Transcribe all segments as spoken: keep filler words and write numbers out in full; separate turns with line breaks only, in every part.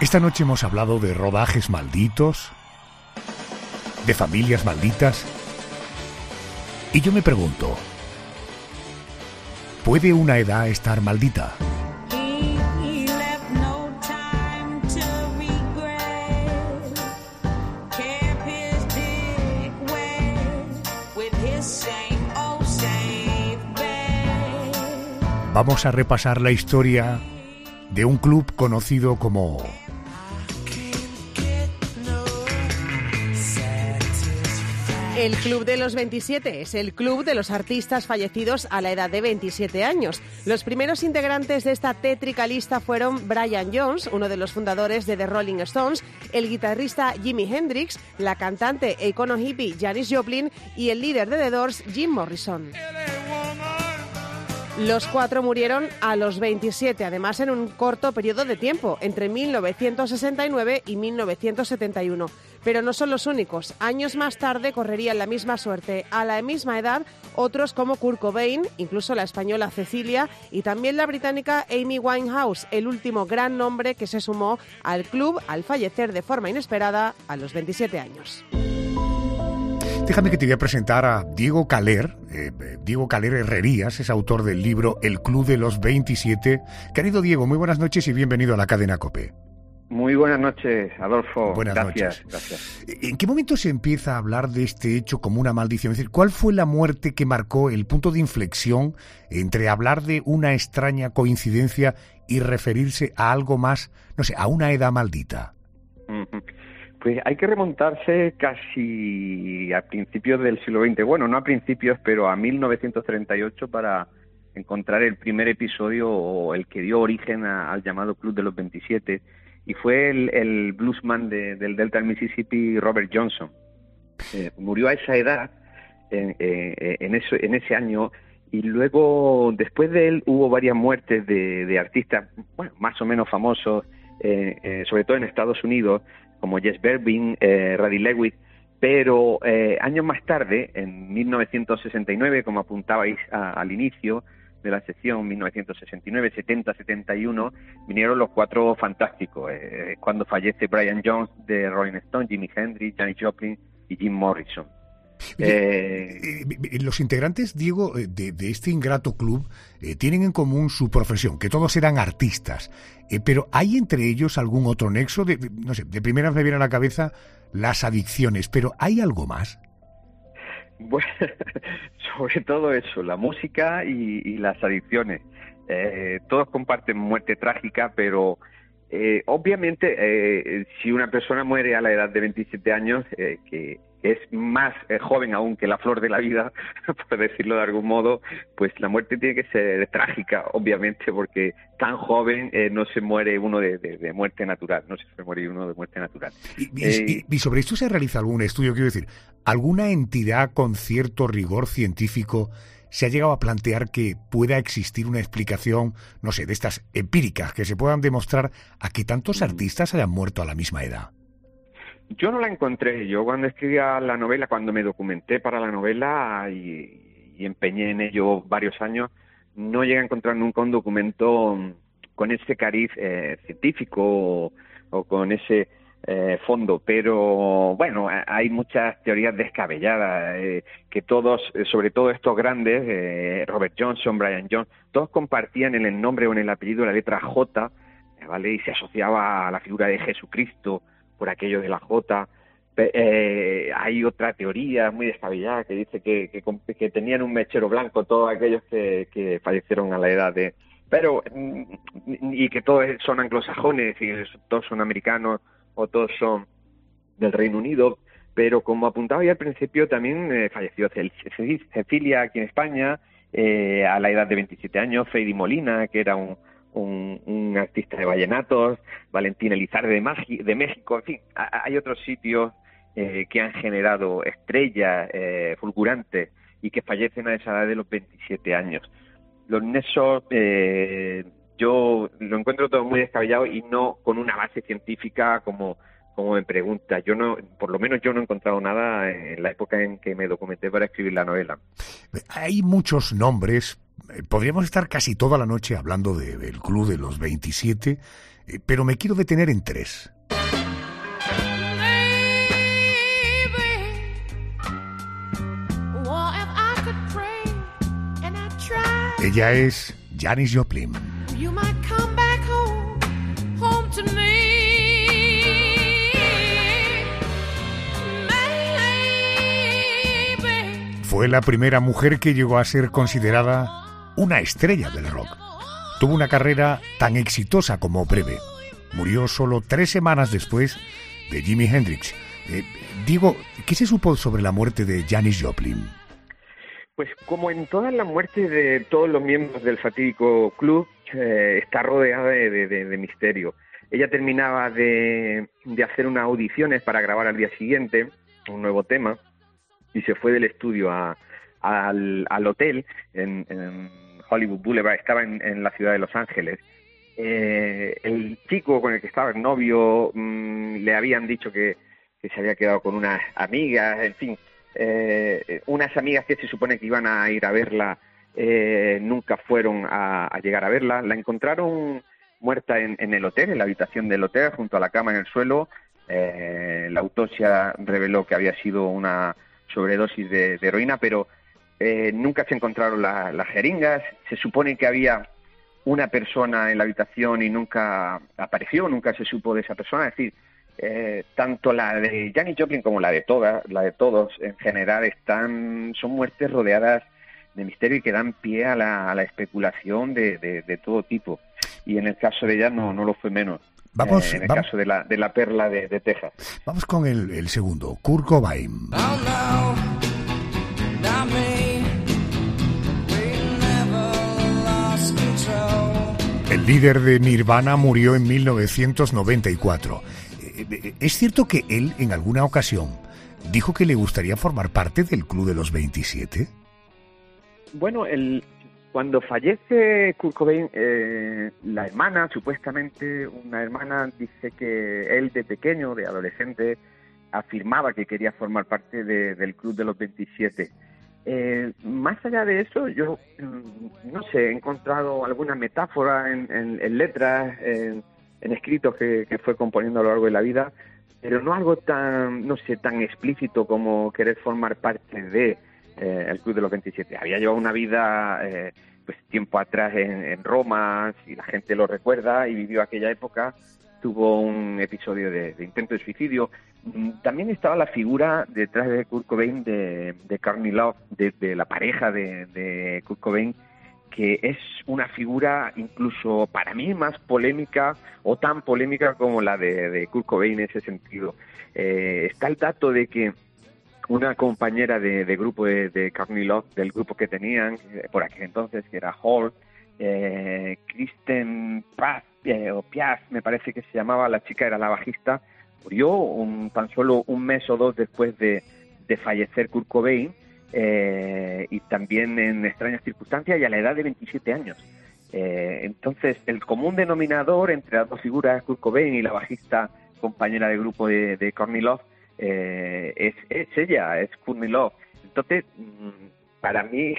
Esta noche hemos hablado de rodajes malditos, de familias malditas, y yo me pregunto, ¿puede una edad estar maldita? Vamos a repasar la historia de un club conocido como
el Club de los veintisiete es el club de los artistas fallecidos a la edad de veintisiete años. Los primeros integrantes de esta tétrica lista fueron Brian Jones, uno de los fundadores de The Rolling Stones, el guitarrista Jimi Hendrix, la cantante e icono hippie Janis Joplin y el líder de The Doors, Jim Morrison. Los cuatro murieron a los veintisiete, además en un corto periodo de tiempo, entre mil novecientos sesenta y nueve y mil novecientos setenta y uno. Pero no son los únicos. Años más tarde correrían la misma suerte, a la misma edad, otros como Kurt Cobain, incluso la española Cecilia, y también la británica Amy Winehouse, el último gran nombre que se sumó al club al fallecer de forma inesperada a los veintisiete años.
Déjame que te voy a presentar a Diego Caler. Eh, Diego Caler Herrerías es autor del libro El Club de los veintisiete. Querido Diego, muy buenas noches y bienvenido a la cadena COPE.
Muy buenas noches, Adolfo.
Buenas
gracias,
noches.
Gracias.
¿En qué momento se empieza a hablar de este hecho como una maldición? Es decir, ¿cuál fue la muerte que marcó el punto de inflexión entre hablar de una extraña coincidencia y referirse a algo más, no sé, a una edad maldita?
Uh-huh. Pues hay que remontarse casi a principios del siglo veinte, bueno, no a principios, pero a mil novecientos treinta y ocho para encontrar el primer episodio o el que dio origen a, al llamado Club de los veintisiete, y fue el, el bluesman de, del Delta del Mississippi, Robert Johnson. Eh, murió a esa edad, en, eh, en, eso, en ese año, y luego, después de él, hubo varias muertes de, de artistas, bueno, más o menos famosos, eh, eh, sobre todo en Estados Unidos, como Jess Bervin, eh, Raddy Lewis, pero eh, años más tarde, en mil novecientos sesenta y nueve, como apuntabais a, al inicio de la sección, mil novecientos sesenta y nueve, setenta, setenta y uno, vinieron los cuatro fantásticos, eh, cuando fallece Brian Jones de Rolling Stone, Jimi Hendrix, Janis Joplin y Jim Morrison.
Eh, eh, los integrantes, Diego, de, de este ingrato club eh, tienen en común su profesión, que todos eran artistas, eh, pero ¿hay entre ellos algún otro nexo? De, no sé, de primera me viene a la cabeza las adicciones, pero ¿hay algo más?
Bueno, sobre todo eso, la música y, y las adicciones. Eh, todos comparten muerte trágica, pero eh, obviamente eh, si una persona muere a la edad de veintisiete años, eh, que es más eh, joven aún que la flor de la vida, por decirlo de algún modo, pues la muerte tiene que ser trágica, obviamente, porque tan joven eh, no se muere uno de, de, de muerte natural, no se muere uno de muerte natural.
Y, y, eh, y sobre esto se realiza algún estudio, quiero decir, ¿alguna entidad con cierto rigor científico se ha llegado a plantear que pueda existir una explicación, no sé, de estas empíricas, que se puedan demostrar a que tantos artistas hayan muerto a la misma edad?
Yo no la encontré. Yo cuando escribía la novela, cuando me documenté para la novela y, y empeñé en ello varios años, no llegué a encontrar nunca un documento con ese cariz eh, científico o, o con ese eh, fondo. Pero bueno, hay muchas teorías descabelladas, eh, que todos, sobre todo estos grandes, eh, Robert Johnson, Brian Jones, todos compartían en el nombre o en el apellido la letra J, ¿vale? Y se asociaba a la figura de Jesucristo por aquello de la J. Eh, hay otra teoría muy descabellada que dice que, que, que tenían un mechero blanco todos aquellos que, que fallecieron a la edad de... Pero, y que todos son anglosajones, y todos son americanos, o todos son del Reino Unido, pero como apuntaba ya al principio, también eh, falleció Cecilia aquí en España, eh, a la edad de veintisiete años, Freddy Molina, que era un Un, un artista de vallenatos, Valentín Elizalde de, Magi, de México, en fin, a, hay otros sitios eh, que han generado estrellas eh, fulgurantes y que fallecen a esa edad de los veintisiete años. Los nexos, eh, yo lo encuentro todo muy descabellado y no con una base científica como, como me pregunta. Yo no, por lo menos yo no he encontrado nada en la época en que me documenté para escribir la novela.
Hay muchos nombres podríamos estar casi toda la noche hablando de, del Club de los veintisiete, eh, pero me quiero detener en tres. Ella es Janis Joplin. Fue la primera mujer que llegó a ser considerada una estrella del rock. Tuvo una carrera tan exitosa como breve. Murió solo tres semanas después de Jimi Hendrix. Eh, digo, ¿qué se supo sobre la muerte de Janis Joplin?
Pues como en todas las muertes de todos los miembros del fatídico club, eh, está rodeada de, de, de, de misterio. Ella terminaba de, de hacer unas audiciones para grabar al día siguiente un nuevo tema y se fue del estudio a, a, al, al hotel en, en Hollywood Boulevard, estaba en, en la ciudad de Los Ángeles. Eh, el chico con el que estaba el novio mmm, le habían dicho que, que se había quedado con unas amigas, en fin. Eh, unas amigas que se supone que iban a ir a verla eh, nunca fueron a, a llegar a verla. La encontraron muerta en, en el hotel, en la habitación del hotel, junto a la cama en el suelo. Eh, la autopsia reveló que había sido una sobredosis de, de heroína, pero eh, nunca se encontraron la, las jeringas. Se supone que había una persona en la habitación y nunca apareció, nunca se supo de esa persona. Es decir, Eh, tanto la de Janis Joplin como la de todas, la de todos en general, están son muertes rodeadas de misterio y que dan pie a la, a la especulación de, de, de todo tipo. Y en el caso de ella no, no lo fue menos.
Vamos,
eh, en el
vamos,
caso de la, de la perla de, de Texas.
Vamos con el, el segundo, Kurt Cobain.
Oh, no, not me. We never lost control.
El líder de Nirvana murió en mil novecientos noventa y cuatro. ¿Es cierto que él en alguna ocasión dijo que le gustaría formar parte del Club de los veintisiete?
Bueno, el, cuando fallece Kurt Cobain, eh, la hermana, supuestamente una hermana, dice que él de pequeño, de adolescente, afirmaba que quería formar parte de, del Club de los veintisiete. Eh, más allá de eso, yo no sé, he encontrado alguna metáfora en, en, en letras, en, en escritos que, que fue componiendo a lo largo de la vida, pero no algo tan, no sé, tan explícito como querer formar parte de eh, el Club de los veintisiete. Había llevado una vida, eh, pues tiempo atrás en, en Roma, si la gente lo recuerda, y vivió aquella época. Tuvo un episodio de, de intento de suicidio. También estaba la figura detrás de Kurt Cobain de, de Courtney Love, de, de la pareja de, de Kurt Cobain, que es una figura incluso para mí más polémica o tan polémica como la de, de Kurt Cobain en ese sentido. Eh, está el dato de que una compañera de, de grupo de, de Courtney Love, del grupo que tenían eh, por aquel entonces, que era Hall, eh, Kristen Paz, eh, o Piaf, me parece que se llamaba, la chica era la bajista, murió un, tan solo un mes o dos después de, de fallecer Kurt Cobain, eh, y también en extrañas circunstancias y a la edad de veintisiete años. Eh, entonces, el común denominador entre las dos figuras, Kurt Cobain y la bajista compañera de grupo de, de Courtney Love, eh, es, es ella, es Courtney Love. Entonces, para mí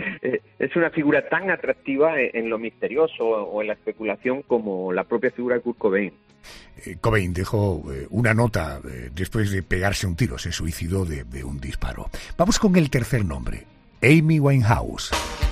es una figura tan atractiva en lo misterioso o en la especulación como la propia figura de Kurt Cobain.
Eh, Cobain dejó eh, una nota eh, después de pegarse un tiro, se suicidó de, de un disparo. Vamos con el tercer nombre, Amy Winehouse.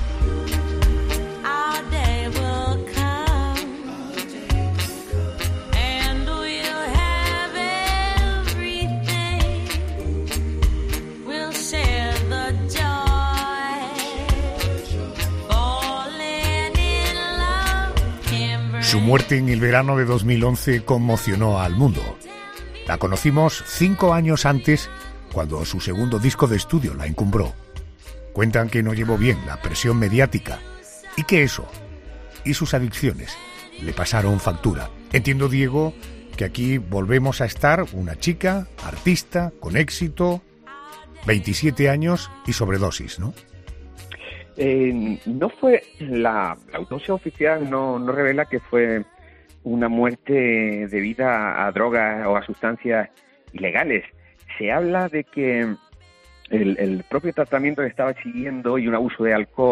Su muerte en el verano de dos mil once conmocionó al mundo. La conocimos cinco años antes, cuando su segundo disco de estudio la encumbró. Cuentan que no llevó bien la presión mediática y que eso y sus adicciones le pasaron factura. Entiendo, Diego, que aquí volvemos a estar una chica, artista, con éxito, veintisiete años y sobredosis, ¿no?
Eh, no fue la, la autopsia oficial no, no revela que fue una muerte debida a drogas o a sustancias ilegales. Se habla de que el, el propio tratamiento que estaba siguiendo y un abuso de alcohol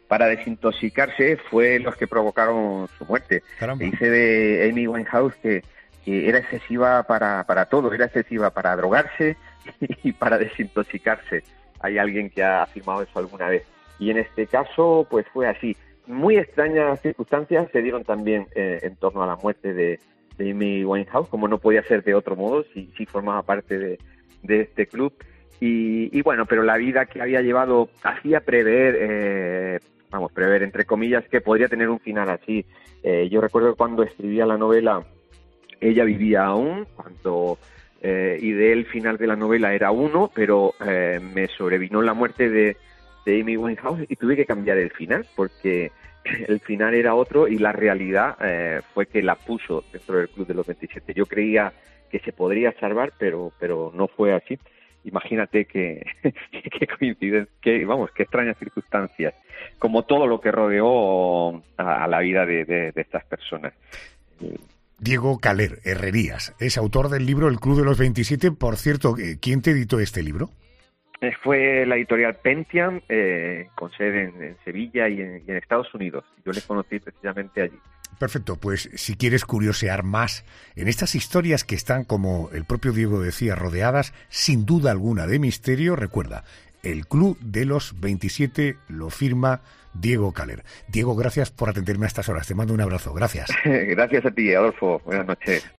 para desintoxicarse fue los que provocaron su muerte.
Caramba.
Dice de Amy Winehouse que, que era excesiva para, para todo, era excesiva para drogarse y para desintoxicarse. Hay alguien que ha afirmado eso alguna vez. Y en este caso, pues fue así. Muy extrañas circunstancias se dieron también eh, en torno a la muerte de, de Amy Winehouse, como no podía ser de otro modo, si, si formaba parte de, de este club. Y, y bueno, pero la vida que había llevado hacía prever, eh, vamos, prever entre comillas, que podría tener un final así. Eh, yo recuerdo que cuando escribía la novela, ella vivía aún, cuando eh, y el final de la novela era uno, pero eh, me sobrevino la muerte de, de Amy Winehouse y tuve que cambiar el final, porque el final era otro y la realidad eh, fue que la puso dentro del Club de los veintisiete. Yo creía que se podría salvar, pero, pero no fue así. Imagínate que, que coincidencia, que, vamos, qué extrañas circunstancias, como todo lo que rodeó a, a la vida de, de, de estas personas.
Diego Caler, Herrerías, es autor del libro El Club de los veintisiete. Por cierto, ¿quién te editó este libro?
Fue la editorial Pentiam, eh, con sede en, en Sevilla y en, y en Estados Unidos. Yo les conocí precisamente allí.
Perfecto, pues si quieres curiosear más en estas historias que están, como el propio Diego decía, rodeadas sin duda alguna de misterio, recuerda, El Club de los veintisiete lo firma Diego Caler. Diego, gracias por atenderme a estas horas. Te mando un abrazo. Gracias.
Gracias a ti, Adolfo. Buenas noches.